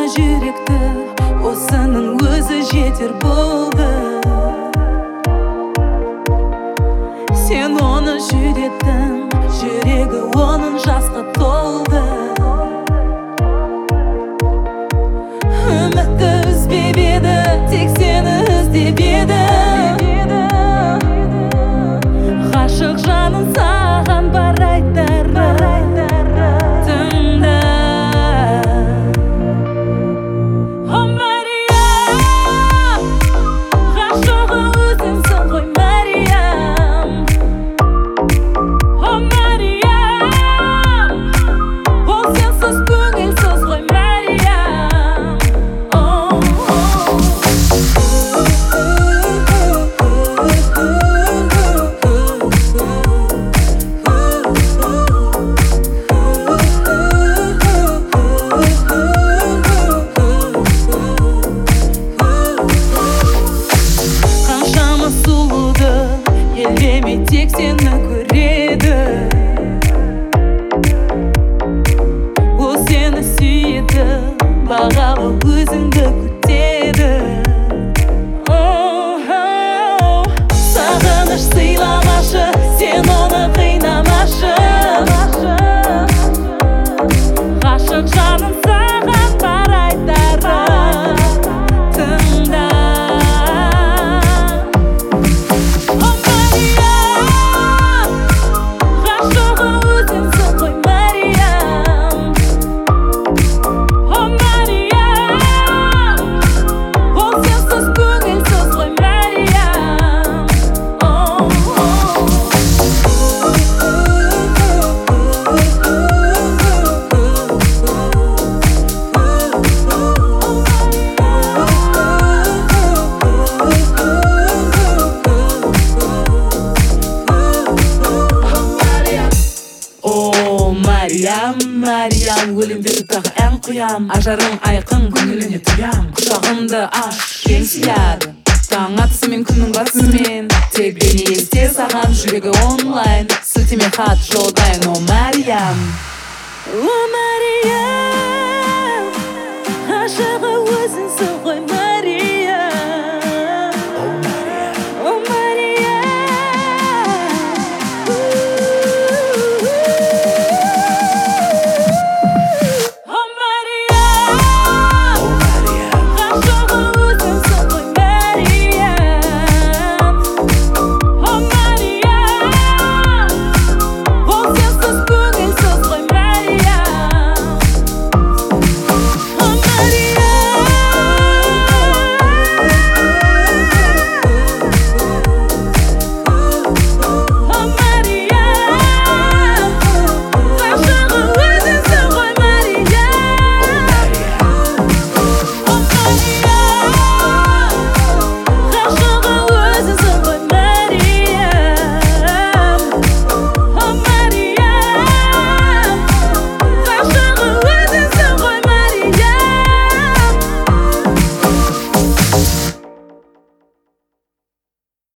жүректі осының өзі жетер болды. Сен оны жүреттің, жүрегі оның жасқа толды. Үмітті үзбеп еді, тек сені іздеп еді. Ғашық жанын саған бар айтары. Тыңда. О Мариям, ғашығы өзіңсің ғой Мариям. О Мариям, ол сенсіз көңілсіз ғой Мариям. Қаншама сұлуды елемей тек сені көреді. Ол сені сүйеді, бағалы өзіңді күтеді. Сағыныш сыйламашы, сен оны қинамашы. Ғашық жанын саған бар айтары. Тыңда. О Мариям, ғашығы өзіңсің ғой Мариям. О Мариям, ол сенсіз көңілсіз ғой Мариям. О Мариям, Мариям, өлеңдегі тағы ән құям. Ажарың айқын, көңіліне тұям. Құшағымды аш, кең сияды. Таң атысымен, күннің батысымен. Тек бейне есте саған, жүрегі онлайн. Сілтеме хат жолдайын, о Мариям. О Мариям.